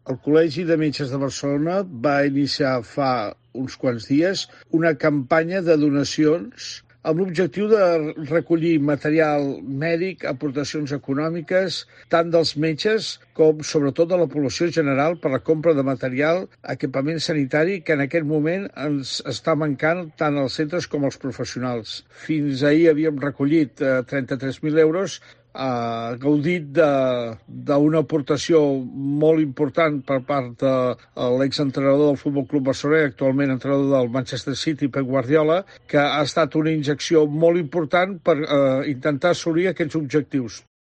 El Col·legi de Metges de Barcelona va iniciar fa uns quants dies una campanya de donacions amb l'objectiu de recollir material mèdic, aportacions econòmiques, tant dels metges com sobretot de la població general per la compra de material, equipament sanitari que en aquest moment ens està mancant tant als centres com als professionals. Fins ahir havíem recollit 33.000 euros, gaudit d'una aportació molt important per part de l'exentrenador del Futbol Club Barcelona i actualment entrenador del Manchester City, Pep Guardiola, que ha estat una injecció molt important per intentar assolir aquests objectius.